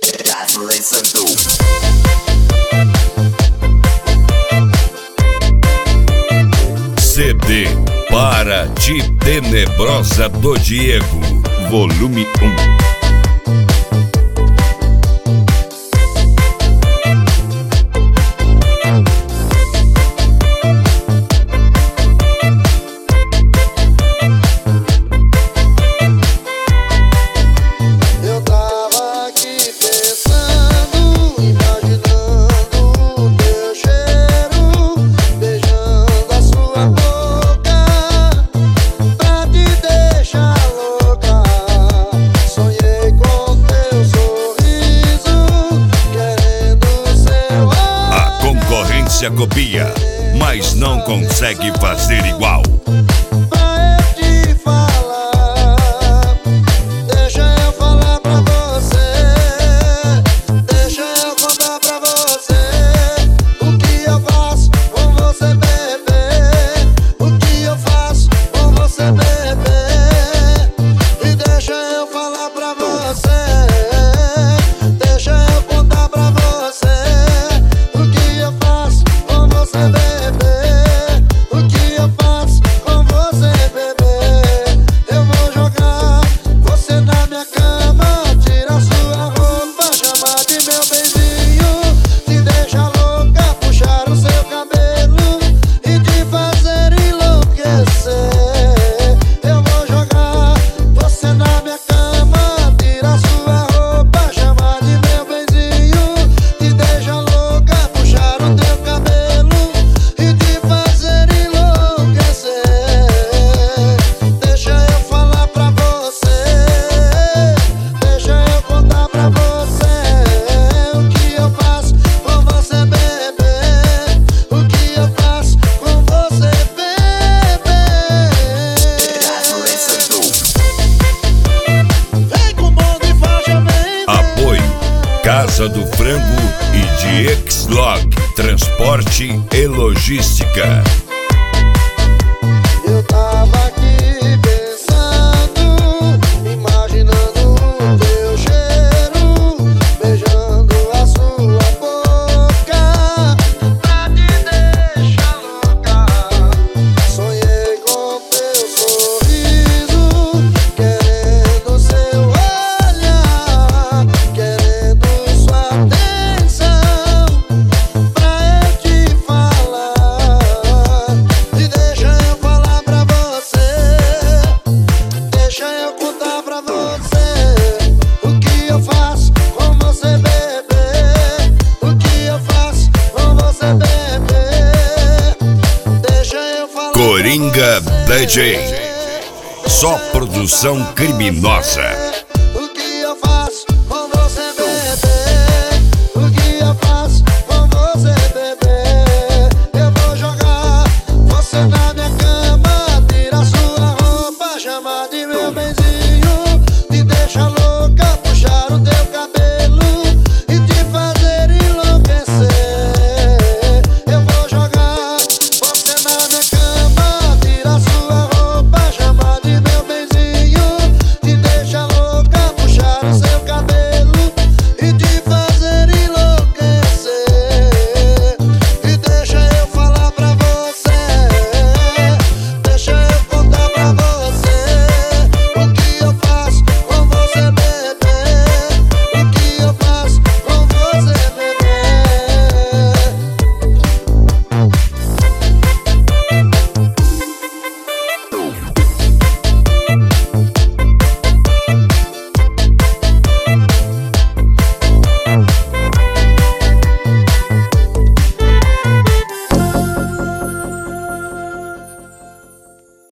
CD Para Ti Tenebrosa do Diego, volume 1. Copia, mas não consegue fazer igual. Casa do Frango e de X-Log, transporte e logística. Eu tava aqui pensando, imaginando o teu cheiro, beijando a sua boca, pra te deixar louca. Sonhei com teu sorriso, querendo seu olhar, querendo sua atenção, pra eu te falar. E deixa eu falar pra você, deixa eu contar pra você o que eu faço com você, bebê. O que eu faço com você, bebê. Deixa eu falar. Coringa DJ, só produção criminosa.